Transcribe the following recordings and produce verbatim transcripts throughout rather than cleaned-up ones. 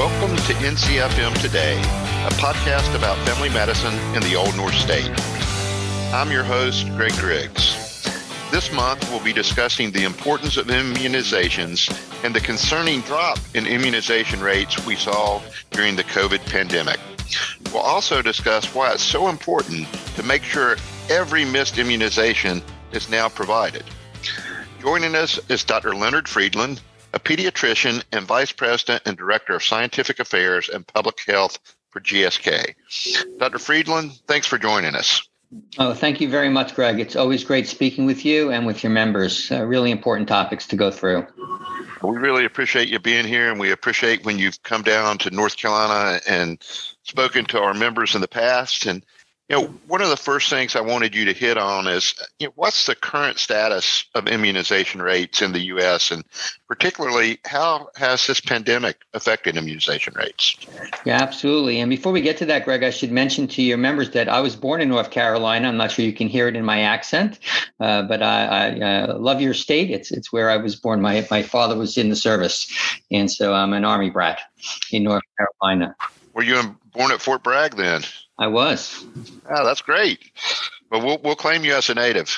Welcome to N C F M Today, a podcast about family medicine in the Old North State. I'm your host, Greg Griggs. This month, we'll be discussing the importance of immunizations and the concerning drop in immunization rates we saw during the COVID pandemic. We'll also discuss why it's so important to make sure every missed immunization is now provided. Joining us is Doctor Leonard Friedland, a pediatrician and Vice President and Director of Scientific Affairs and Public Health for G S K. Doctor Friedland, thanks for joining us. Oh, thank you very much, Greg. It's always great speaking with you and with your members. Uh, really important topics to go through. We really appreciate you being here, and we appreciate when you've come down to North Carolina and spoken to our members in the past. And you know, one of the first things I wanted you to hit on is, you know, what's the current status of immunization rates in the U S, and particularly how has this pandemic affected immunization rates? Yeah, absolutely. And before we get to that, Greg, I should mention to your members that I was born in North Carolina. I'm not sure you can hear it in my accent, uh, but I, I uh, love your state. It's it's where I was born. My my father was in the service, and so I'm an Army brat in North Carolina. Were you in, born at Fort Bragg then? I was. Oh, that's great. But we'll we'll claim you as a native.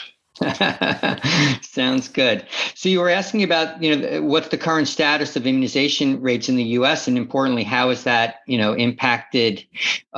Sounds good. So you were asking about, you know, what's the current status of immunization rates in the U S, and importantly, how has that, you know, impacted?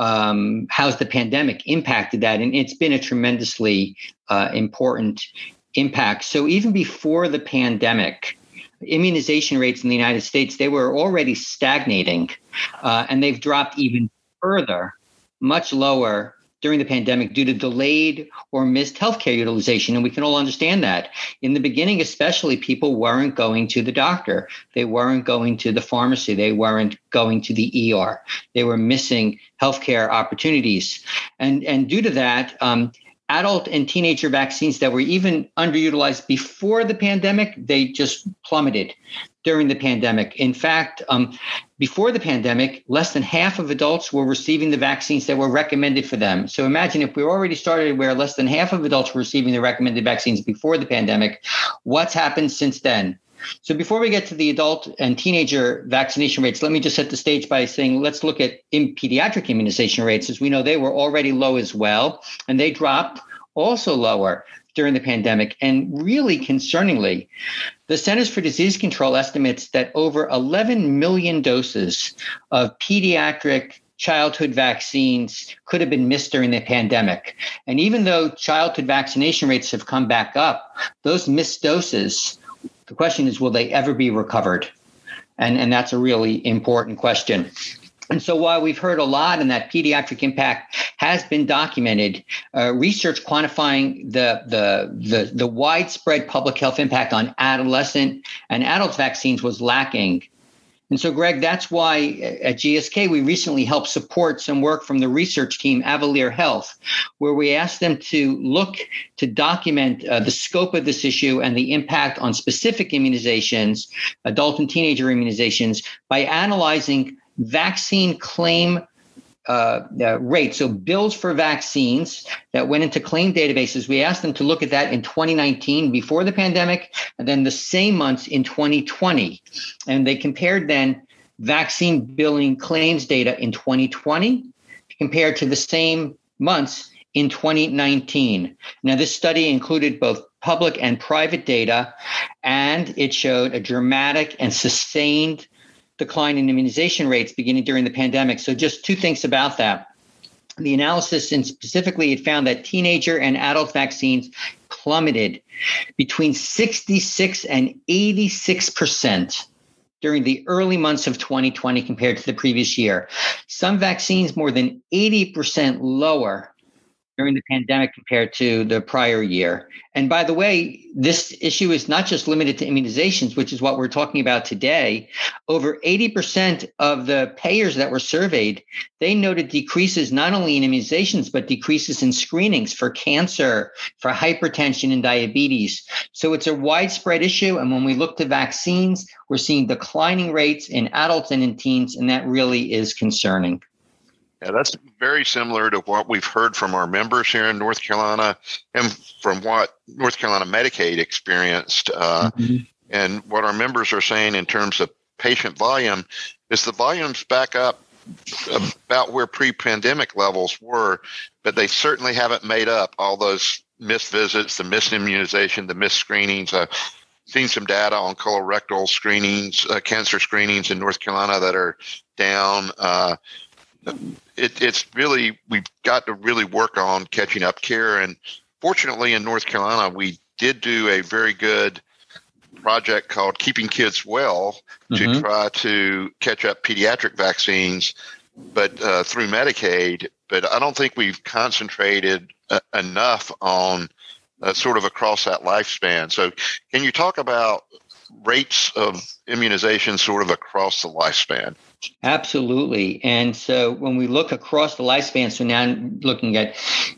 Um, how's the pandemic impacted that? And it's been a tremendously uh, important impact. So even before the pandemic, immunization rates in the United States, they were already stagnating, uh, and they've dropped even further, much lower during the pandemic due to delayed or missed healthcare utilization. And we can all understand that. In the beginning, especially, people weren't going to the doctor. They weren't going to the pharmacy. They weren't going to the E R. They were missing healthcare opportunities. And, and due to that, um, adult and teenager vaccines that were even underutilized before the pandemic, they just plummeted during the pandemic. In fact, um, before the pandemic, less than half of adults were receiving the vaccines that were recommended for them. So imagine if we already started where less than half of adults were receiving the recommended vaccines before the pandemic, what's happened since then? So before we get to the adult and teenager vaccination rates, let me just set the stage by saying, let's look at in pediatric immunization rates. As we know, they were already low as well, and they dropped also lower during the pandemic. And really concerningly, the Centers for Disease Control estimates that over eleven million doses of pediatric childhood vaccines could have been missed during the pandemic. And even though childhood vaccination rates have come back up, those missed doses, the question is, will they ever be recovered? And, and that's a really important question. And so while we've heard a lot and that pediatric impact has been documented, uh, research quantifying the, the, the, the widespread public health impact on adolescent and adult vaccines was lacking. And so, Greg, that's why at G S K, we recently helped support some work from the research team, Avalere Health, where we asked them to look to document uh, the scope of this issue and the impact on specific immunizations, adult and teenager immunizations, by analyzing vaccine claim uh, uh, rates. So bills for vaccines that went into claim databases, we asked them to look at that in twenty nineteen before the pandemic, and then the same months in twenty twenty. And they compared then vaccine billing claims data in twenty twenty compared to the same months in twenty nineteen. Now, this study included both public and private data, and it showed a dramatic and sustained decline in immunization rates beginning during the pandemic. So just two things about that. The analysis, and specifically, it found that teenager and adult vaccines plummeted between sixty-six and eighty-six percent during the early months of twenty twenty compared to the previous year. Some vaccines more than eighty percent lower during the pandemic compared to the prior year. And by the way, this issue is not just limited to immunizations, which is what we're talking about today. Over eighty percent of the payers that were surveyed, they noted decreases not only in immunizations, but decreases in screenings for cancer, for hypertension and diabetes. So it's a widespread issue. And when we look to vaccines, we're seeing declining rates in adults and in teens, and that really is concerning. Yeah, that's very similar to what we've heard from our members here in North Carolina and from what North Carolina Medicaid experienced uh, mm-hmm. and what our members are saying in terms of patient volume. is the volumes back up about where pre-pandemic levels were, but they certainly haven't made up all those missed visits, the missed immunization, the missed screenings. I've seen some data on colorectal screenings, uh, cancer screenings in North Carolina that are down. Uh, it, it's really, we've got to really work on catching up care. And fortunately in North Carolina, we did do a very good project called Keeping Kids Well to mm-hmm. try to catch up pediatric vaccines, but uh, through Medicaid. But I don't think we've concentrated uh, enough on uh, sort of across that lifespan. So can you talk about rates of immunization sort of across the lifespan? Absolutely. And so when we look across the lifespan, so now looking at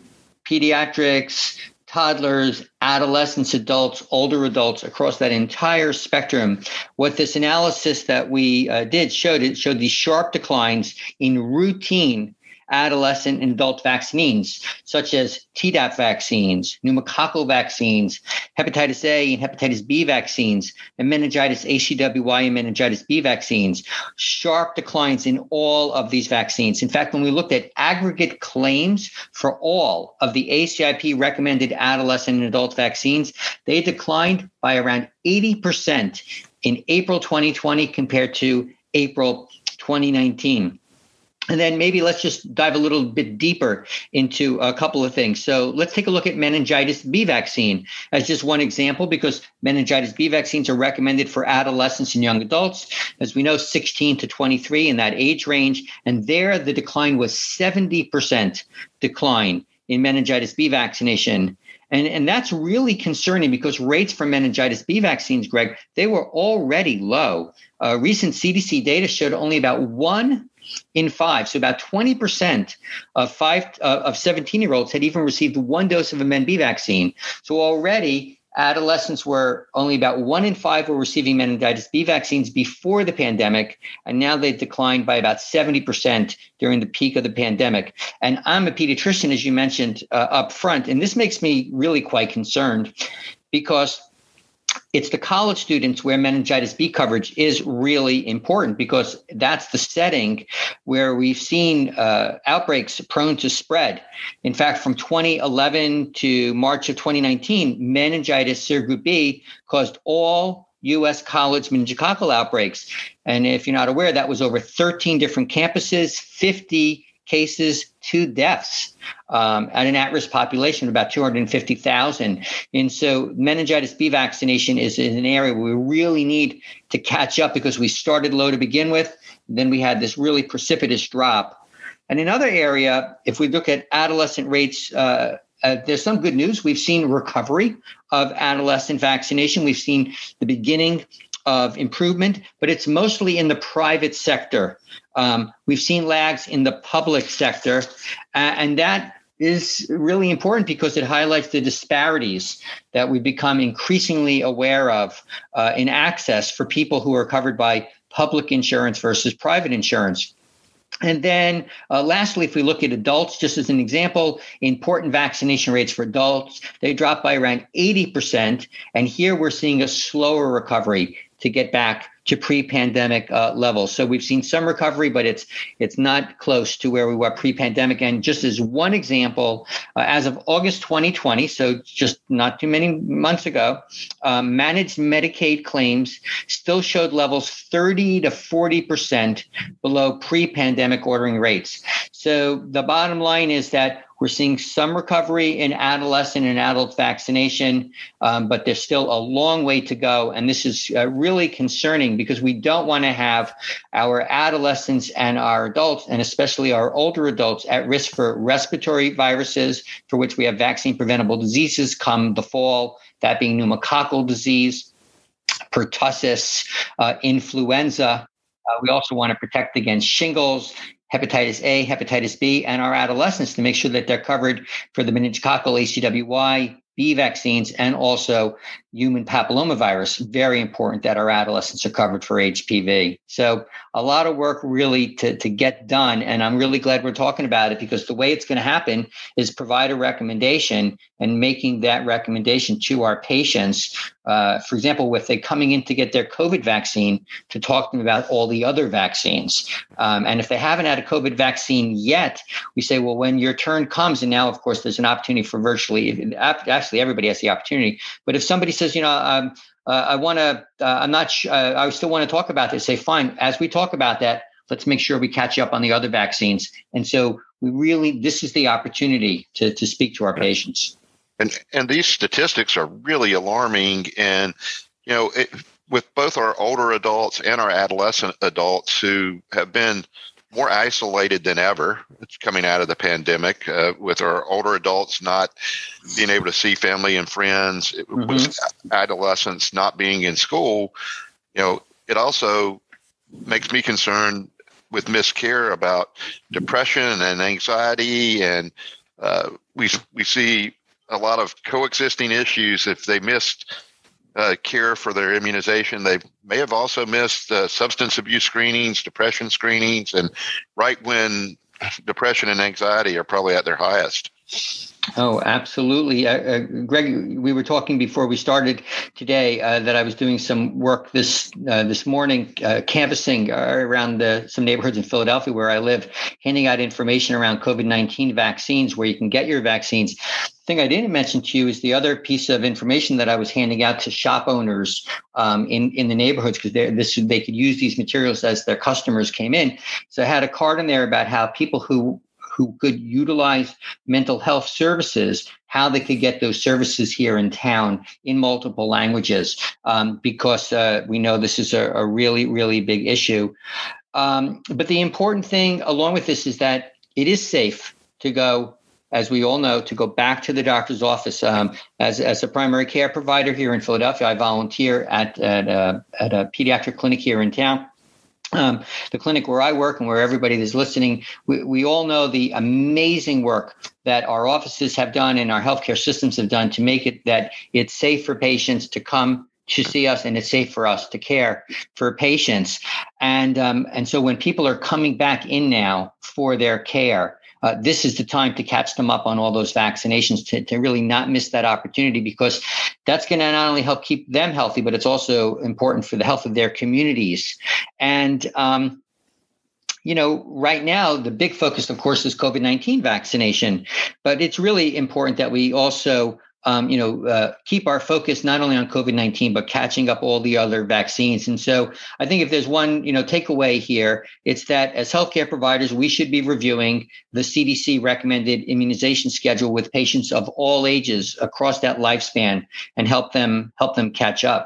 pediatrics, toddlers, adolescents, adults, older adults, across that entire spectrum, what this analysis that we uh, did showed, it showed these sharp declines in routine adolescent and adult vaccines, such as Tdap vaccines, pneumococcal vaccines, hepatitis A and hepatitis B vaccines, and meningitis A C W Y and meningitis B vaccines. Sharp declines in all of these vaccines. In fact, when we looked at aggregate claims for all of the A C I P recommended adolescent and adult vaccines, they declined by around eighty percent in April twenty twenty compared to April twenty nineteen. And then maybe let's just dive a little bit deeper into a couple of things. So let's take a look at meningitis B vaccine as just one example, because meningitis B vaccines are recommended for adolescents and young adults, as we know, sixteen to twenty-three in that age range. And there, the decline was seventy percent decline in meningitis B vaccination. And, and that's really concerning because rates for meningitis B vaccines, Greg, they were already low. Uh, recent C D C data showed only about one in five, so about twenty percent of five uh, of seventeen-year-olds had even received one dose of a Men B vaccine. So already, adolescents were only about one in five were receiving meningitis B vaccines before the pandemic, and now they've declined by about seventy percent during the peak of the pandemic. And I'm a pediatrician, as you mentioned uh, up front, and this makes me really quite concerned because it's the college students where meningitis B coverage is really important, because that's the setting where we've seen uh, outbreaks prone to spread. In fact, from twenty eleven to March of twenty nineteen, meningitis serogroup B caused all U S college meningococcal outbreaks. And if you're not aware, that was over thirteen different campuses, fifty cases, two deaths um, at an at-risk population of about two hundred fifty thousand. And so meningitis B vaccination is, is an area where we really need to catch up, because we started low to begin with. Then we had this really precipitous drop. And another area, if we look at adolescent rates, uh, uh, there's some good news. We've seen recovery of adolescent vaccination. We've seen the beginning of improvement, but it's mostly in the private sector. Um, we've seen lags in the public sector, uh, and that is really important because it highlights the disparities that we've become increasingly aware of uh, in access for people who are covered by public insurance versus private insurance. And then uh, lastly, if we look at adults, just as an example, important vaccination rates for adults, they dropped by around eighty percent. And here we're seeing a slower recovery to get back to pre-pandemic uh, levels. So we've seen some recovery, but it's it's not close to where we were pre-pandemic. And just as one example, uh, as of August twenty twenty, so just not too many months ago, um, managed Medicaid claims still showed levels thirty to forty percent below pre-pandemic ordering rates. So the bottom line is that we're seeing some recovery in adolescent and adult vaccination, um, but there's still a long way to go. And this is uh, really concerning because we don't want to have our adolescents and our adults, and especially our older adults, at risk for respiratory viruses for which we have vaccine preventable diseases come the fall, that being pneumococcal disease, pertussis, uh, influenza. Uh, we also want to protect against shingles, hepatitis A, hepatitis B, and our adolescents to make sure that they're covered for the meningococcal A C W Y, B vaccines, and also human papillomavirus. Very important that our adolescents are covered for H P V. So a lot of work really to, to get done. And I'm really glad we're talking about it, because the way it's going to happen is provide a recommendation and making that recommendation to our patients uh, for example, if they're coming in to get their COVID vaccine, to talk to them about all the other vaccines. Um, and if they haven't had a COVID vaccine yet, we say, well, when your turn comes, and now, of course, there's an opportunity for virtually, actually everybody has the opportunity. But if somebody says, you know, um, uh, I want to, uh, I'm not, sh- uh, I still want to talk about this, say, fine, as we talk about that, let's make sure we catch up on the other vaccines. And so we really, this is the opportunity to, to speak to our patients. And and these statistics are really alarming. And, you know, it, with both our older adults and our adolescent adults who have been more isolated than ever, it's coming out of the pandemic, uh, with our older adults not being able to see family and friends, mm-hmm. with adolescents not being in school, you know, it also makes me concerned with miscare about depression and anxiety. And uh, we we see a lot of coexisting issues. If they missed uh, care for their immunization, they may have also missed uh, substance abuse screenings, depression screenings, and right when depression and anxiety are probably at their highest. Oh, absolutely. Uh, uh, Greg, we were talking before we started today uh, that I was doing some work this uh, this morning, uh, canvassing around the, some neighborhoods in Philadelphia where I live, handing out information around COVID nineteen vaccines, where you can get your vaccines. The thing I didn't mention to you is the other piece of information that I was handing out to shop owners um, in, in the neighborhoods, because this they could use these materials as their customers came in. So I had a card in there about how people who who could utilize mental health services, how they could get those services here in town in multiple languages, um, because uh, we know this is a, a really, really big issue. Um, but the important thing along with this is that it is safe to go, as we all know, to go back to the doctor's office. Um, as, as a primary care provider here in Philadelphia, I volunteer at, at, a, at a pediatric clinic here in town. Um, the clinic where I work and where everybody is listening, we, we all know the amazing work that our offices have done and our healthcare systems have done to make it that it's safe for patients to come to see us, and it's safe for us to care for patients. And um, and so when people are coming back in now for their care, Uh, this is the time to catch them up on all those vaccinations, to, to really not miss that opportunity, because that's going to not only help keep them healthy, but it's also important for the health of their communities. And, um, you know, right now, the big focus, of course, is COVID nineteen vaccination, but it's really important that we also Um, you know, uh, keep our focus not only on COVID nineteen, but catching up all the other vaccines. And so I think if there's one, you know, takeaway here, it's that as healthcare providers, we should be reviewing the C D C recommended immunization schedule with patients of all ages across that lifespan and help them help them catch up.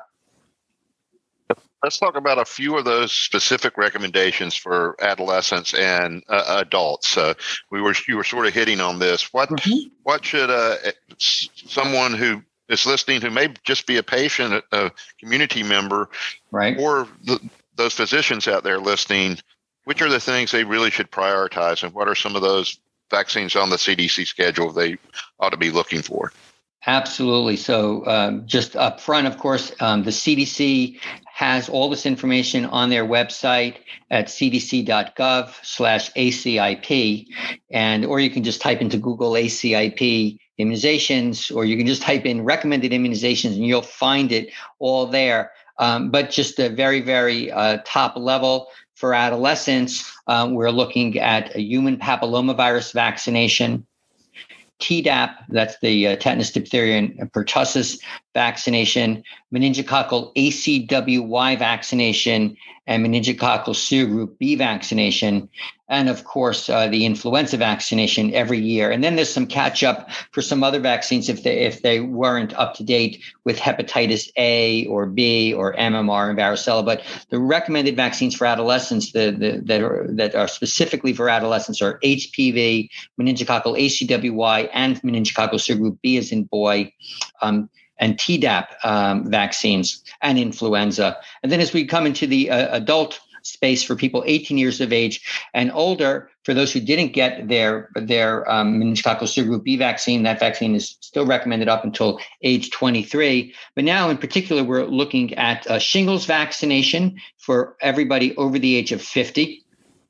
Let's talk about a few of those specific recommendations for adolescents and uh, adults. Uh, we were you were sort of hitting on this. What mm-hmm. what should uh, someone who is listening, who may just be a patient, a community member, right, or the, those physicians out there listening, which are the things they really should prioritize, and what are some of those vaccines on the C D C schedule they ought to be looking for? Absolutely. So um, just up front, of course, um, the C D C has all this information on their website at cdc.gov slash ACIP. And, or you can just type into Google A C I P immunizations, or you can just type in recommended immunizations and you'll find it all there. Um, but just a very, very uh, top level for adolescents, um, we're looking at a human papillomavirus vaccination, Tdap, that's the uh, tetanus, diphtheria, and pertussis vaccination, meningococcal A C W Y vaccination, and meningococcal serogroup B vaccination, and of course uh, the influenza vaccination every year. And then there's some catch up for some other vaccines if they if they weren't up to date with hepatitis A or B or M M R and varicella. But the recommended vaccines for adolescents the, the, that are that are specifically for adolescents are H P V, meningococcal A C W Y, and meningococcal serogroup B as in boy. Um, and Tdap um, vaccines and influenza. And then as we come into the uh, adult space for people eighteen years of age and older, for those who didn't get their their um, meningococcal serogroup B vaccine, that vaccine is still recommended up until age twenty-three. But now in particular, we're looking at uh, shingles vaccination for everybody over the age of fifty.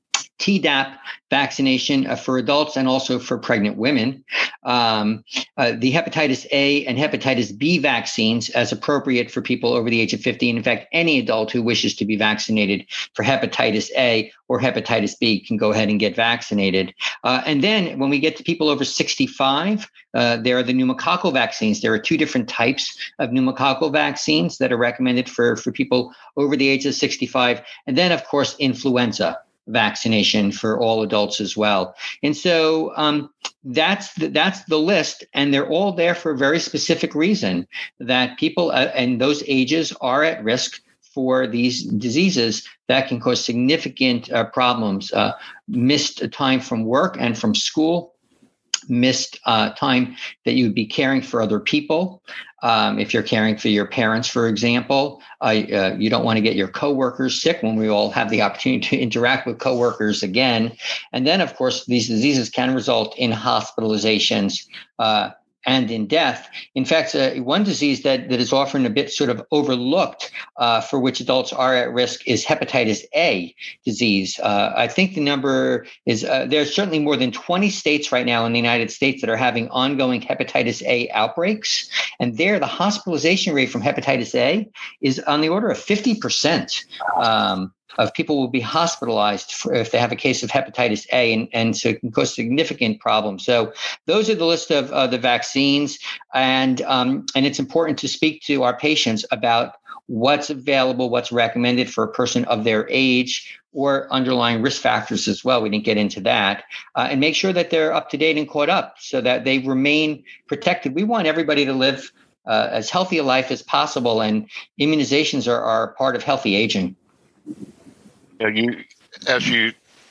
Tdap vaccination uh, for adults and also for pregnant women. Um, uh, the hepatitis A and hepatitis B vaccines as appropriate for people over the age of fifty. And in fact, any adult who wishes to be vaccinated for hepatitis A or hepatitis B can go ahead and get vaccinated. Uh, and then when we get to people over sixty-five, uh, there are the pneumococcal vaccines. There are two different types of pneumococcal vaccines that are recommended for, for people over the age of sixty-five. And then, of course, influenza vaccination for all adults as well. And so um, that's the, that's the list, and they're all there for a very specific reason, that people uh, and those ages are at risk for these diseases that can cause significant uh, problems, uh, missed time from work and from school, missed uh, time that you would be caring for other people. Um, if you're caring for your parents, for example, uh, uh, you don't want to get your coworkers sick when we all have the opportunity to interact with coworkers again. And then, of course, these diseases can result in hospitalizations uh, and in death. In fact, uh, one disease that, that is often a bit sort of overlooked uh, for which adults are at risk is hepatitis A disease. Uh, I think the number is, uh, there's certainly more than twenty states right now in the United States that are having ongoing hepatitis A outbreaks. And there, the hospitalization rate from hepatitis A is on the order of fifty percent. Um, of people will be hospitalized for, if they have a case of hepatitis A, and, and so it can cause significant problems. So those are the list of uh, the vaccines, and um, and it's important to speak to our patients about what's available, what's recommended for a person of their age or underlying risk factors as well. We didn't get into that, uh, and make sure that they're up to date and caught up so that they remain protected. We want everybody to live uh, as healthy a life as possible, and immunizations are, are part of healthy aging. You know, you, as you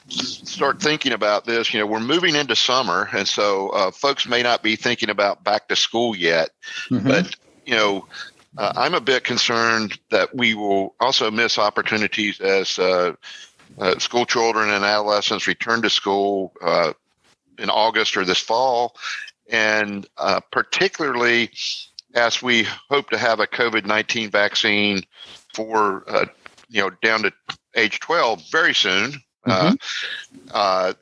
start thinking about this, you know, we're moving into summer, and so uh, folks may not be thinking about back to school yet. Mm-hmm. But, you know, uh, I'm a bit concerned that we will also miss opportunities as uh, uh, school children and adolescents return to school uh, in August or this fall, and uh, particularly as we hope to have a COVID nineteen vaccine for, uh, you know, down to age twelve very soon. Mm-hmm. Uh, uh,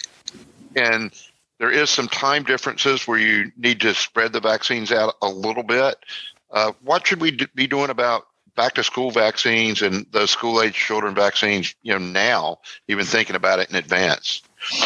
and there is some time differences where you need to spread the vaccines out a little bit. Uh, what should we do, be doing about back to school vaccines and those school age children vaccines, you know, now, even thinking about it in advance?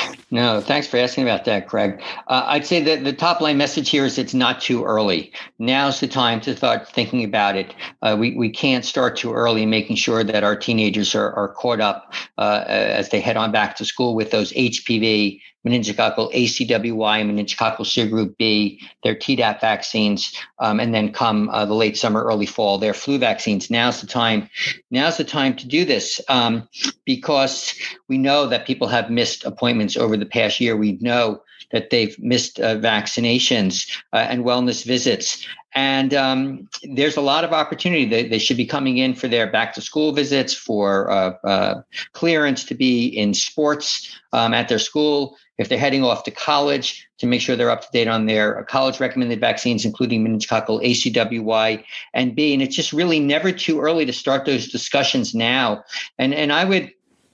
No, thanks for asking about that, Craig. Uh, I'd say that the top line message here is it's not too early. Now's the time to start thinking about it. Uh, we, we can't start too early in making sure that our teenagers are, are caught up uh, as they head on back to school with those H P V, meningococcal A C W Y, meningococcal serogroup B, their Tdap vaccines, um, and then come uh, the late summer, early fall, their flu vaccines. Now's the time. Now's the time to do this um, because we know that people have missed appointments over the past year. We know that they've missed uh, vaccinations uh, and wellness visits. And um, there's a lot of opportunity. They, they should be coming in for their back to school visits, for uh, uh, clearance to be in sports um, at their school. If they're heading off to college, to make sure they're up to date on their college recommended vaccines, including meningococcal A C W Y and B. And it's just really never too early to start those discussions now. And, and I would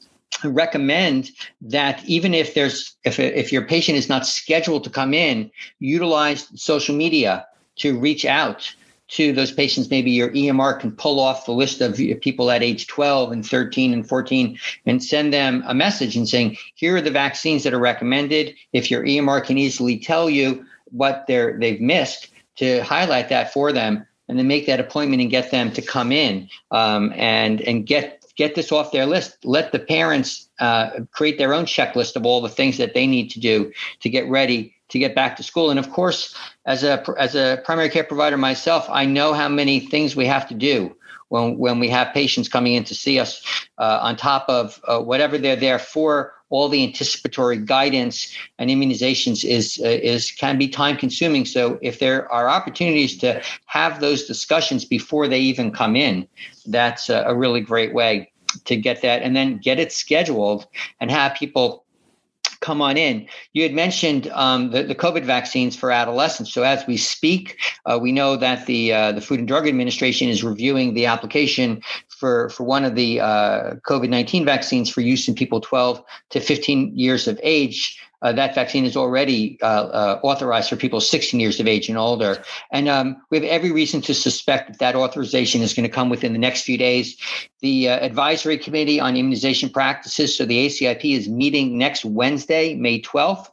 recommend that even if there's if if your patient is not scheduled to come in, utilize social media to reach out to those patients. Maybe your E M R can pull off the list of people at age twelve and thirteen and fourteen and send them a message and saying, here are the vaccines that are recommended. If your E M R can easily tell you what they're they've missed, to highlight that for them and then make that appointment and get them to come in um, and and get Get this off their list. Let the parents uh, create their own checklist of all the things that they need to do to get ready to get back to school. And of course, as a as a primary care provider myself, I know how many things we have to do when when we have patients coming in to see us, uh, on top of uh, whatever they're there for. All the anticipatory guidance and immunizations is uh, is can be time consuming. So if there are opportunities to have those discussions before they even come in, that's a, a really great way to get that, and then get it scheduled and have people come on in. You had mentioned um, the, the COVID vaccines for adolescents. So as we speak, uh, we know that the uh, the Food and Drug Administration is reviewing the application for, for one of the uh, COVID nineteen vaccines for use in people twelve to fifteen years of age. Uh, that vaccine is already uh, uh, authorized for people sixteen years of age and older. And um, we have every reason to suspect that that authorization is going to come within the next few days. The uh, Advisory Committee on Immunization Practices, so the A C I P, is meeting next Wednesday, May twelfth,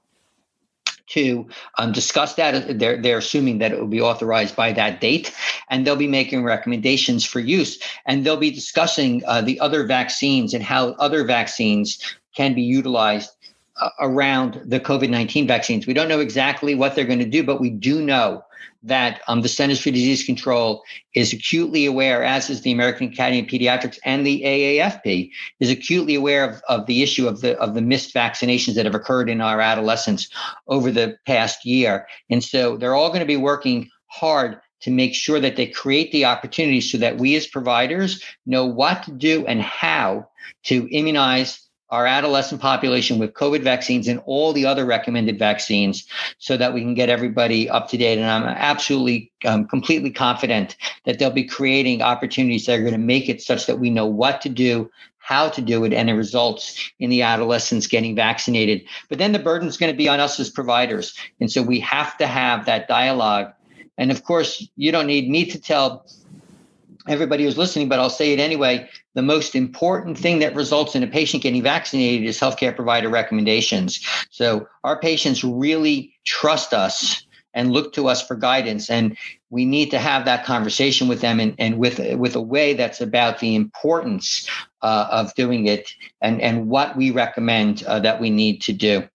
to um, discuss that. They're, they're assuming that it will be authorized by that date, and they'll be making recommendations for use. And they'll be discussing uh, the other vaccines and how other vaccines can be utilized uh, around the COVID nineteen vaccines. We don't know exactly what they're going to do, but we do know that um, the Centers for Disease Control is acutely aware, as is the American Academy of Pediatrics, and the A A F P is acutely aware of, of the issue of the of the missed vaccinations that have occurred in our adolescents over the past year. And so they're all going to be working hard to make sure that they create the opportunities so that we as providers know what to do and how to immunize our adolescent population with COVID vaccines and all the other recommended vaccines so that we can get everybody up to date. And I'm absolutely, um, completely confident that they'll be creating opportunities that are going to make it such that we know what to do, how to do it, and it results in the adolescents getting vaccinated. But then the burden is going to be on us as providers. And so we have to have that dialogue. And of course, you don't need me to tell everybody who's listening, but I'll say it anyway. The most important thing that results in a patient getting vaccinated is healthcare provider recommendations. So our patients really trust us and look to us for guidance. And we need to have that conversation with them and, and with, with a way that's about the importance uh, of doing it and, and what we recommend uh, that we need to do.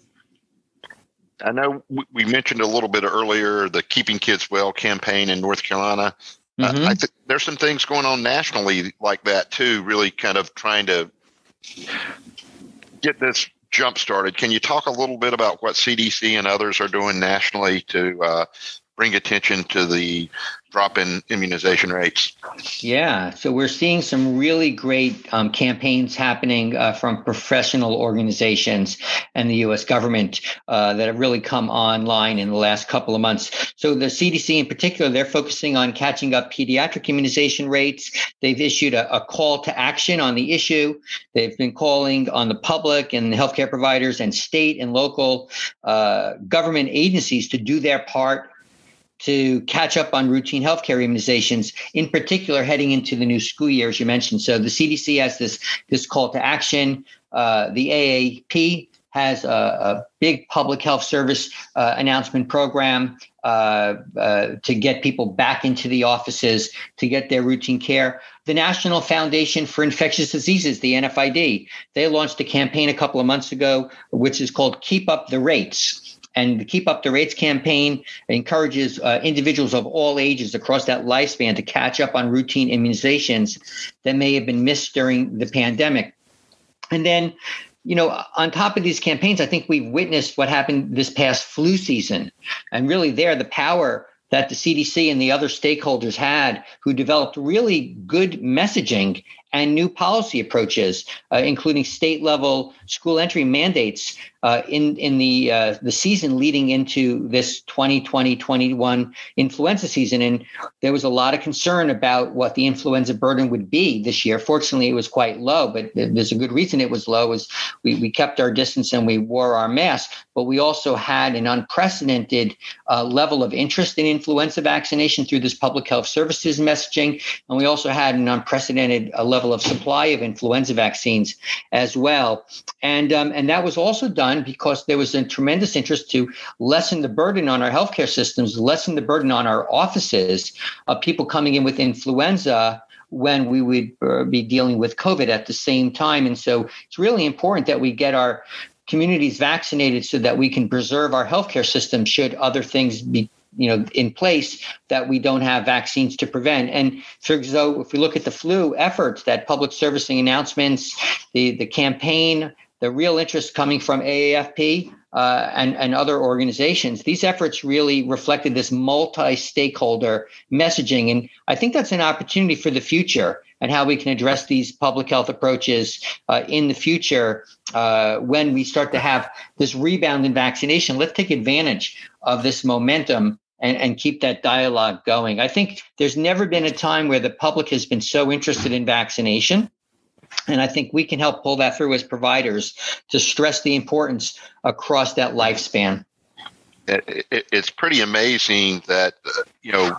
I know we mentioned a little bit earlier the Keeping Kids Well campaign in North Carolina. Mm-hmm. Uh, I think there's some things going on nationally like that too, really kind of trying to get this jump started. Can you talk a little bit about what C D C and others are doing nationally to uh, bring attention to the drop in immunization rates? Yeah, so we're seeing some really great um, campaigns happening uh, from professional organizations and the U S government uh, that have really come online in the last couple of months. So the C D C in particular, they're focusing on catching up pediatric immunization rates. They've issued a, a call to action on the issue. They've been calling on the public and the healthcare providers and state and local uh, government agencies to do their part to catch up on routine healthcare immunizations, in particular heading into the new school year, as you mentioned. So the C D C has this, this call to action. Uh, the A A P has a, a big public health service uh, announcement program uh, uh, to get people back into the offices to get their routine care. The National Foundation for Infectious Diseases, the N F I D, they launched a campaign a couple of months ago, which is called Keep Up the Rates. And the Keep Up the Rates campaign encourages uh, individuals of all ages across that lifespan to catch up on routine immunizations that may have been missed during the pandemic. And then, you know, on top of these campaigns, I think we've witnessed what happened this past flu season. And really there, the power that the C D C and the other stakeholders had, who developed really good messaging and new policy approaches, uh, including state-level school entry mandates uh, in in the uh, the season leading into this twenty twenty twenty-one influenza season. And there was a lot of concern about what the influenza burden would be this year. Fortunately, it was quite low, but there's a good reason it was low. Is we, we kept our distance and we wore our masks, but we also had an unprecedented uh, level of interest in influenza vaccination through this public health services messaging. And we also had an unprecedented uh, level of supply of influenza vaccines as well. And, um, and that was also done because there was a tremendous interest to lessen the burden on our healthcare systems, lessen the burden on our offices of people coming in with influenza when we would uh, be dealing with COVID at the same time. And so it's really important that we get our communities vaccinated so that we can preserve our healthcare system should other things be you know, in place that we don't have vaccines to prevent. And so if we look at the flu efforts, that public servicing announcements, the, the campaign, the real interest coming from A A F P, uh, and, and other organizations, these efforts really reflected this multi-stakeholder messaging. And I think that's an opportunity for the future and how we can address these public health approaches uh, in the future uh, when we start to have this rebound in vaccination. Let's take advantage of this momentum and, and keep that dialogue going. I think there's never been a time where the public has been so interested in vaccination. And I think we can help pull that through as providers to stress the importance across that lifespan. It, it, it's pretty amazing that, uh, you know,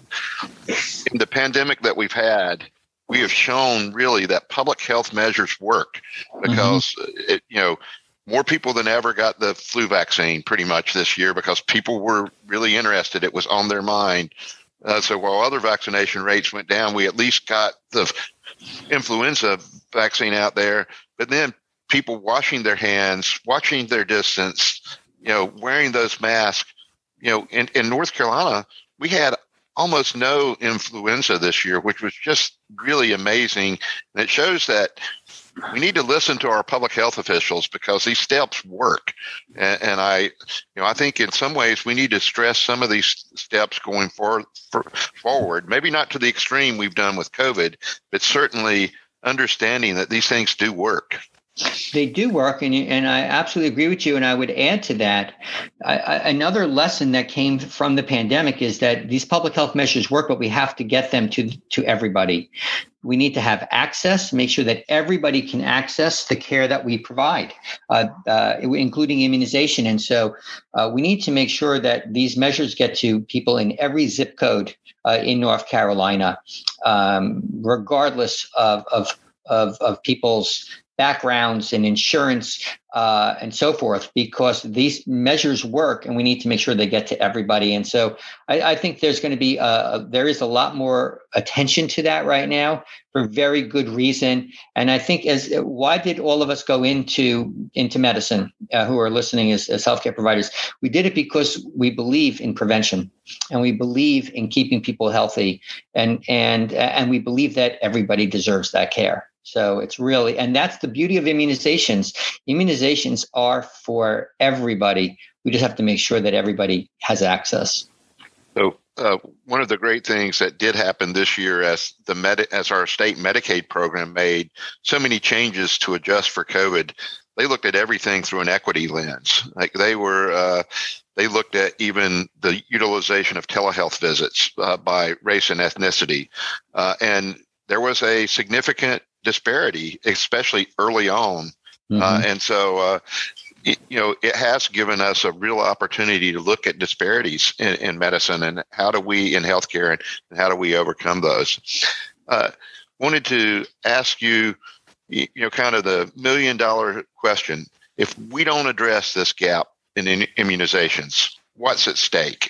in the pandemic that we've had, we have shown really that public health measures work because, mm-hmm. it, you know, more people than ever got the flu vaccine pretty much this year because people were really interested. It was on their mind. Uh, so while other vaccination rates went down, we at least got the influenza vaccine out there. But then people washing their hands, watching their distance, you know, wearing those masks. You know, in, in North Carolina, we had almost no influenza this year, which was just really amazing. And it shows that we need to listen to our public health officials because these steps work. And, and I, you know, I think in some ways we need to stress some of these steps going for, for, forward, maybe not to the extreme we've done with COVID, but certainly understanding that these things do work. They do work, and and I absolutely agree with you. And I would add to that, I, I, another lesson that came from the pandemic is that these public health measures work, but we have to get them to to everybody. We need to have access, make sure that everybody can access the care that we provide, uh, uh, including immunization. And so uh, we need to make sure that these measures get to people in every zip code uh, in North Carolina, um, regardless of of of, of people's backgrounds and insurance uh, and so forth, because these measures work and we need to make sure they get to everybody. And so I, I think there's going to be, a, there is a lot more attention to that right now for very good reason. And I think as, why did all of us go into, into medicine uh, who are listening as, as healthcare providers? We did it because we believe in prevention and we believe in keeping people healthy and, and, and we believe that everybody deserves that care. So it's really, and that's the beauty of immunizations. Immunizations are for everybody. We just have to make sure that everybody has access. So uh, one of the great things that did happen this year as the med- as our state Medicaid program made so many changes to adjust for COVID, they looked at everything through an equity lens. Like they were, uh, they looked at even the utilization of telehealth visits uh, by race and ethnicity. Uh, and there was a significant disparity, especially early on. Mm-hmm. Uh, and so, uh, it, you know, it has given us a real opportunity to look at disparities in, in medicine and how do we in healthcare and, and how do we overcome those. Uh, wanted to ask you, you know, kind of the million dollar question. If we don't address this gap in, in immunizations, what's at stake?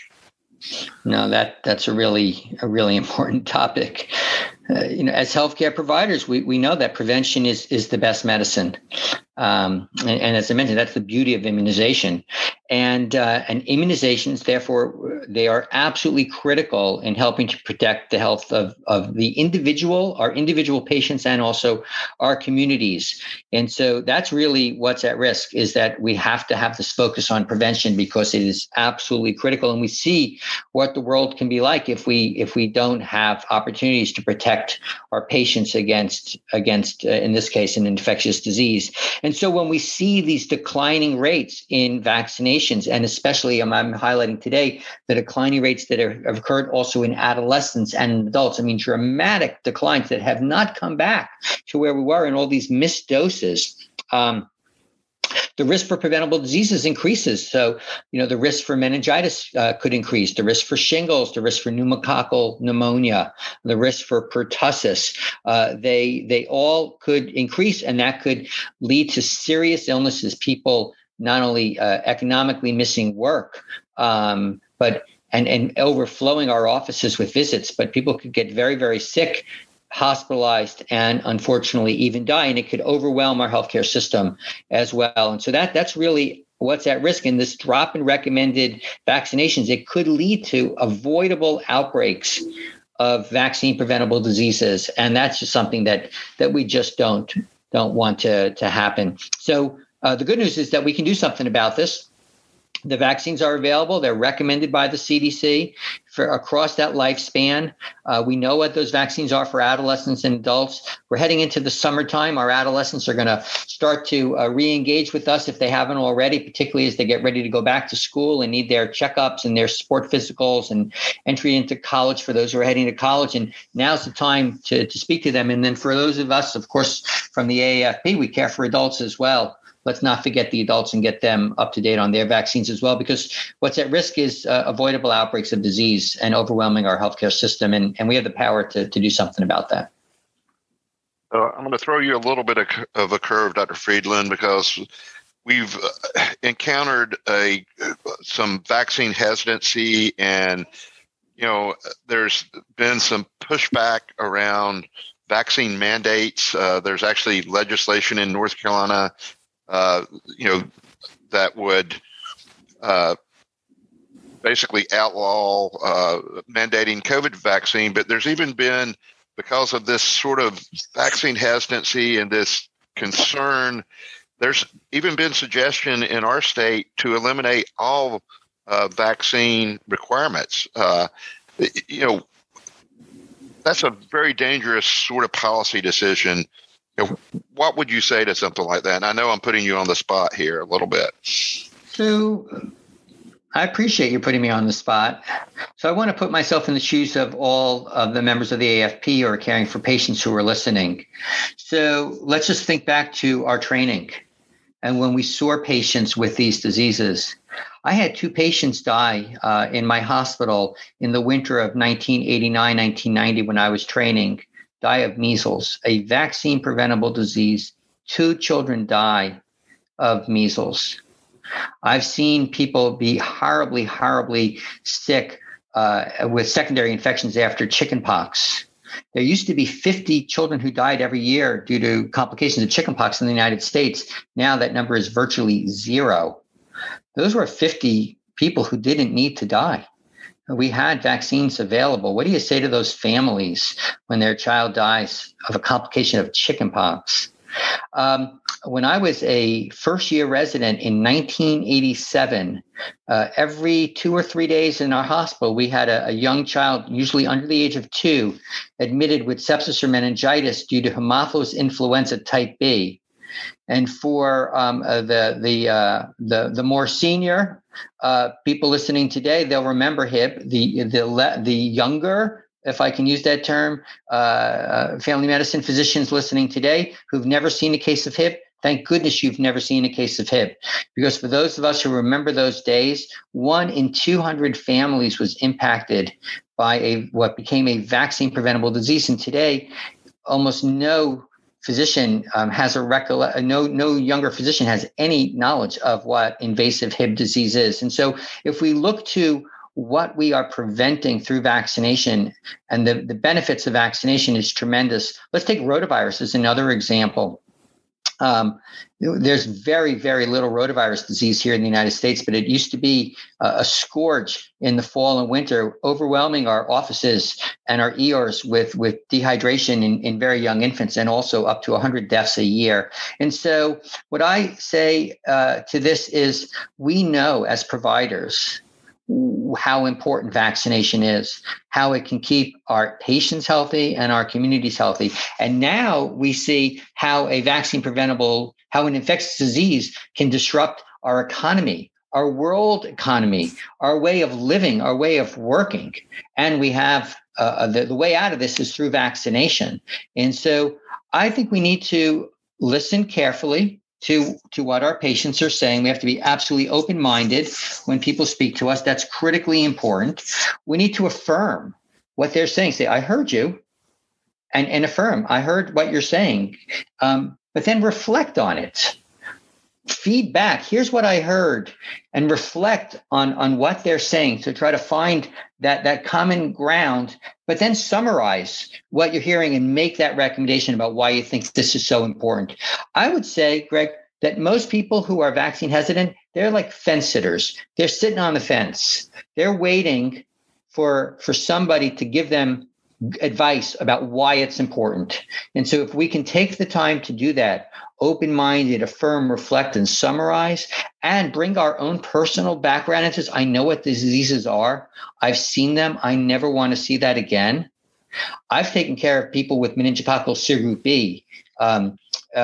No, that that's a really a really important topic. Uh, you know, as healthcare providers, we, we know that prevention is is the best medicine. Um, and, and as I mentioned, that's the beauty of immunization. And uh, and immunizations, therefore, they are absolutely critical in helping to protect the health of, of the individual, our individual patients, and also our communities. And so that's really what's at risk, is that we have to have this focus on prevention because it is absolutely critical. And we see what the world can be like if we if we don't have opportunities to protect our patients against, against uh, in this case, an infectious disease. And so when we see these declining rates in vaccinations, and especially um, I'm highlighting today the declining rates that are, have occurred also in adolescents and adults, I mean, dramatic declines that have not come back to where we were in all these missed doses. Um, The risk for preventable diseases increases. So, you know, the risk for meningitis uh, could increase, the risk for shingles, the risk for pneumococcal pneumonia, the risk for pertussis. Uh, they they all could increase, and that could lead to serious illnesses. People not only uh, economically missing work, um, but and and overflowing our offices with visits, but people could get very, very sick, hospitalized, and unfortunately even die, and it could overwhelm our healthcare system as well. And so that that's really what's at risk. In this drop in recommended vaccinations, it could lead to avoidable outbreaks of vaccine preventable diseases, and that's just something that that we just don't don't want to to happen. So uh, the good news is that we can do something about this. The vaccines are available. They're recommended by the C D C for across that lifespan. Uh, we know what those vaccines are for adolescents and adults. We're heading into the summertime. Our adolescents are going to start to uh, re-engage with us if they haven't already, particularly as they get ready to go back to school and need their checkups and their sport physicals and entry into college for those who are heading to college. And now's the time to, to speak to them. And then for those of us, of course, from the A A F P, we care for adults as well. Let's not forget the adults and get them up to date on their vaccines as well, because what's at risk is uh, avoidable outbreaks of disease and overwhelming our healthcare system. And, and we have the power to, to do something about that. Uh, I'm going to throw you a little bit of, of a curve, Doctor Friedland, because we've uh, encountered a some vaccine hesitancy, and you know there's been some pushback around vaccine mandates. Uh, there's actually legislation in North Carolina Uh, you know, that would uh, basically outlaw uh, mandating COVID vaccine. But there's even been, because of this sort of vaccine hesitancy and this concern, there's even been suggestion in our state to eliminate all uh, vaccine requirements. Uh, you know, that's a very dangerous sort of policy decision. You know, what would you say to something like that? And I know I'm putting you on the spot here a little bit. So I appreciate you putting me on the spot. So I want to put myself in the shoes of all of the members of the A A F P who are caring for patients who are listening. So let's just think back to our training and when we saw patients with these diseases. I had two patients die uh, in my hospital in the winter of nineteen eighty-nine, nineteen ninety when I was training. Die of measles, a vaccine preventable disease. Two children die of measles. I've seen people be horribly, horribly sick uh, with secondary infections after chickenpox. There used to be fifty children who died every year due to complications of chickenpox in the United States. Now that number is virtually zero. Those were fifty people who didn't need to die. We had vaccines available. What do you say to those families when their child dies of a complication of chickenpox? Um, when I was a first-year resident in nineteen eighty-seven, uh, every two or three days in our hospital, we had a, a young child, usually under the age of two, admitted with sepsis or meningitis due to Haemophilus influenza type B. And for um, uh, the the uh, the the more senior uh, people listening today, they'll remember H I P. The the the younger, if I can use that term, uh, family medicine physicians listening today who've never seen a case of H I P. Thank goodness you've never seen a case of H I P, because for those of us who remember those days, one in two hundred families was impacted by a what became a vaccine preventable disease, and today, almost no physician um, has a recollect, no, no younger physician has any knowledge of what invasive H I V disease is. And so if we look to what we are preventing through vaccination, and the, the benefits of vaccination is tremendous. Let's take rotavirus as another example. Um, there's very, very little rotavirus disease here in the United States, but it used to be a, a scourge in the fall and winter, overwhelming our offices and our E Rs with, with dehydration in, in very young infants, and also up to one hundred deaths a year. And so what I say uh, to this is, we know as providers how important vaccination is, how it can keep our patients healthy and our communities healthy. And now we see how a vaccine preventable, how an infectious disease can disrupt our economy, our world economy, our way of living, our way of working. And we have uh, the, the way out of this is through vaccination. And so I think we need to listen carefully to, to what our patients are saying. We have to be absolutely open-minded when people speak to us. That's critically important. We need to affirm what they're saying. Say, I heard you, and, and affirm, I heard what you're saying, um, but then reflect on it. Feedback, here's what I heard, and reflect on, on what they're saying to try to find that, that common ground, but then summarize what you're hearing and make that recommendation about why you think this is so important. I would say, Greg, that most people who are vaccine hesitant, they're like fence sitters. They're sitting on the fence. They're waiting for, for somebody to give them advice about why it's important. And so if we can take the time to do that, open-minded, affirm, reflect, and summarize, and bring our own personal background into this. I know what the diseases are. I've seen them. I never want to see that again. I've taken care of people with meningococcal subgroup B um,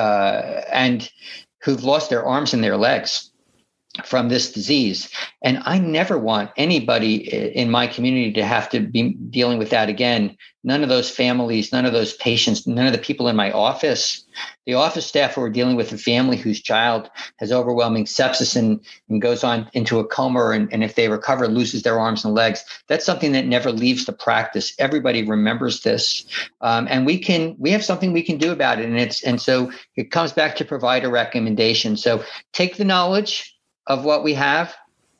uh, and who've lost their arms and their legs from this disease. And I never want anybody in my community to have to be dealing with that again. None of those families, none of those patients, none of the people in my office, the office staff who are dealing with a family whose child has overwhelming sepsis and, and goes on into a coma, and, and if they recover, loses their arms and legs. That's something that never leaves the practice. Everybody remembers this. Um, and we can, we have something we can do about it. And it's, and so it comes back to provider recommendation. So take the knowledge of what we have,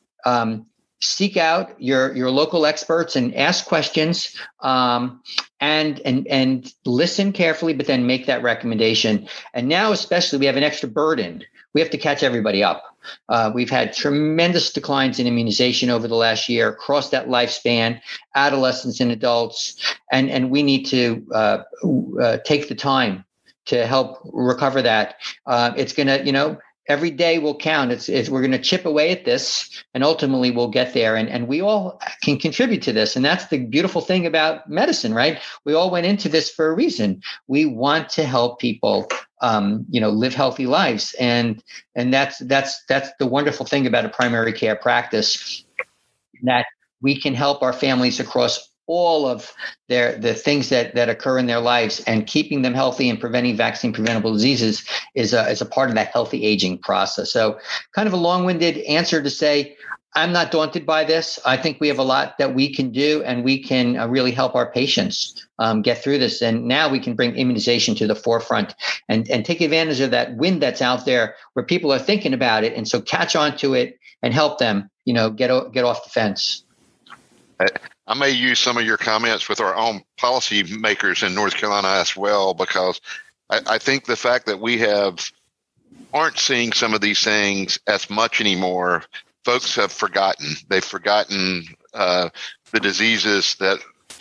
um, seek out your your local experts and ask questions, um, and and and listen carefully, but then make that recommendation. And now, especially, we have an extra burden. We have to catch everybody up. Uh, we've had tremendous declines in immunization over the last year across that lifespan, adolescents and adults, and and we need to uh, uh, take the time to help recover that. Uh, it's going to, you know. Every day will count. It's, it's we're going to chip away at this, and ultimately we'll get there. And and we all can contribute to this. And that's the beautiful thing about medicine, right? We all went into this for a reason. We want to help people, um, you know, live healthy lives, and and that's that's that's the wonderful thing about a primary care practice, that we can help our families across all of their the things that, that occur in their lives, and keeping them healthy and preventing vaccine preventable diseases is a, is a part of that healthy aging process. So kind of a long-winded answer to say, I'm not daunted by this. I think we have a lot that we can do, and we can uh, really help our patients um, get through this. And now we can bring immunization to the forefront and, and take advantage of that wind that's out there where people are thinking about it. And so catch on to it and help them, you know, get, get off the fence. I, I may use some of your comments with our own policy makers in North Carolina as well, because I, I think the fact that we have aren't seeing some of these things as much anymore, folks have forgotten. They've forgotten uh, the diseases that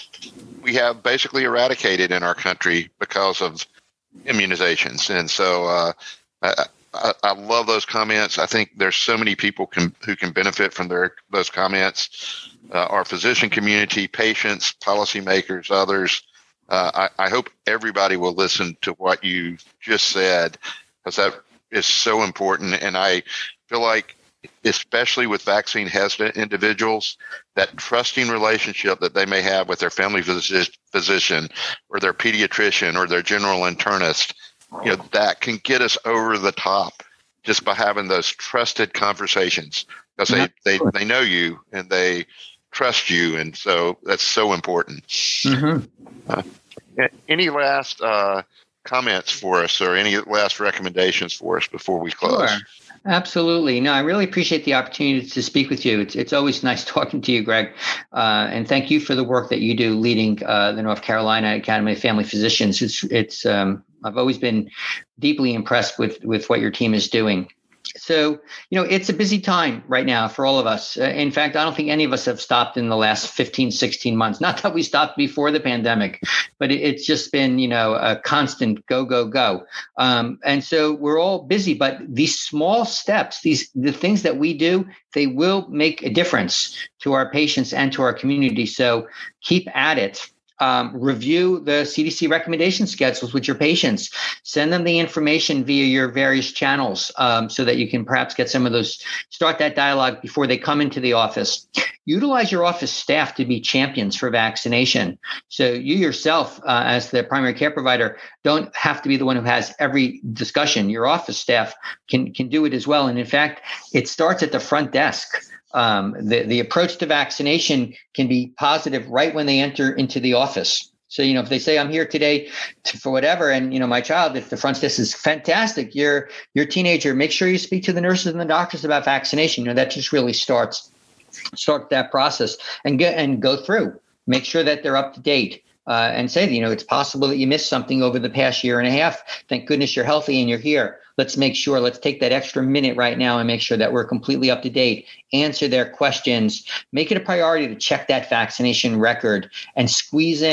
we have basically eradicated in our country because of immunizations. And so uh, I, I, I love those comments. I think there's so many people can, who can benefit from their those comments. Uh, our physician community, patients, policymakers, others. Uh, I, I hope everybody will listen to what you just said, because that is so important. And I feel like, especially with vaccine hesitant individuals, that trusting relationship that they may have with their family phys- physician or their pediatrician or their general internist, you know, that can get us over the top just by having those trusted conversations, because they, they, they know you and they trust you. And so that's so important. Mm-hmm. Uh, any last uh, comments for us, or any last recommendations for us before we close? Sure. Absolutely. No, I really appreciate the opportunity to speak with you. It's it's always nice talking to you, Greg. Uh, and thank you for the work that you do leading uh, the North Carolina Academy of Family Physicians. It's it's um, I've always been deeply impressed with with what your team is doing. So, you know, it's a busy time right now for all of us. Uh, in fact, I don't think any of us have stopped in the last fifteen, sixteen months. Not that we stopped before the pandemic, but it, it's just been, you know, a constant go, go, go. Um, and so we're all busy, but these small steps, these the things that we do, they will make a difference to our patients and to our community. So keep at it. Um, review the C D C recommendation schedules with your patients. Send them the information via your various channels um, so that you can perhaps get some of those, start that dialogue before they come into the office. Utilize your office staff to be champions for vaccination. So you yourself, uh, as the primary care provider, don't have to be the one who has every discussion. Your office staff can, can do it as well. And in fact, it starts at the front desk. Um, the, the approach to vaccination can be positive right when they enter into the office. So, you know, if they say, I'm here today to, for whatever, and, you know, my child, if the front desk is fantastic, you're, you're a teenager, make sure you speak to the nurses and the doctors about vaccination. You know, that just really starts, start that process and get, and go through, make sure that they're up to date. Uh, and say, you know, it's possible that you missed something over the past year and a half. Thank goodness you're healthy and you're here. Let's make sure, let's take that extra minute right now and make sure that we're completely up to date, answer their questions, make it a priority to check that vaccination record and squeeze in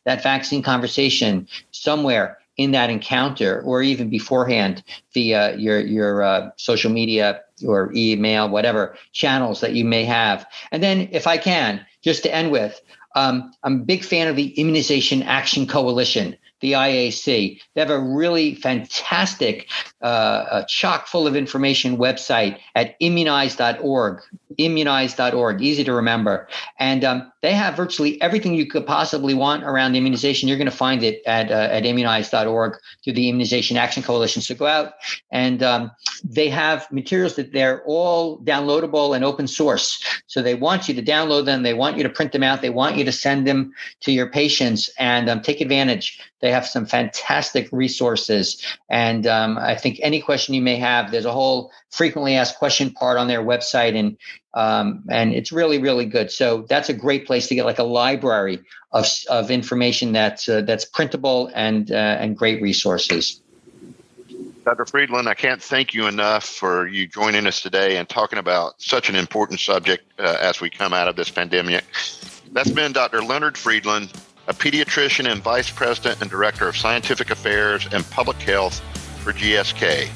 that vaccine conversation somewhere in that encounter, or even beforehand via your your uh, social media or email, whatever channels that you may have. And then, if I can, just to end with, um, I'm a big fan of the Immunization Action Coalition, the I A C. They have a really fantastic, uh, a chock full of information website at immunize dot org, immunize dot org, easy to remember. And um, they have virtually everything you could possibly want around immunization. You're going to find it at uh, at immunize dot org through the Immunization Action Coalition. So go out, and um, they have materials that they're all downloadable and open source. So they want you to download them. They want you to print them out. They want you to send them to your patients, and um, take advantage. They have some fantastic resources. And um, I think any question you may have, there's a whole frequently asked question part on their website. And um, and it's really, really good. So that's a great place to get like a library of of information that's uh, that's printable and uh, and great resources. Doctor Friedland, I can't thank you enough for you joining us today and talking about such an important subject uh, as we come out of this pandemic. That's been Doctor Leonard Friedland, a pediatrician and vice president and director of scientific affairs and public health for G S K.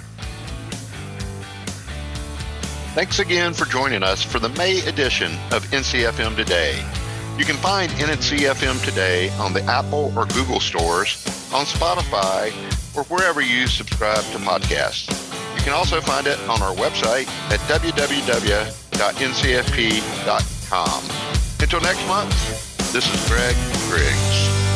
Thanks again for joining us for the May edition of N C F M Today. You can find N C F M Today on the Apple or Google stores, on Spotify, or wherever you subscribe to podcasts. You can also find it on our website at w w w dot n c f p dot com. Until next month, this is Greg Griggs.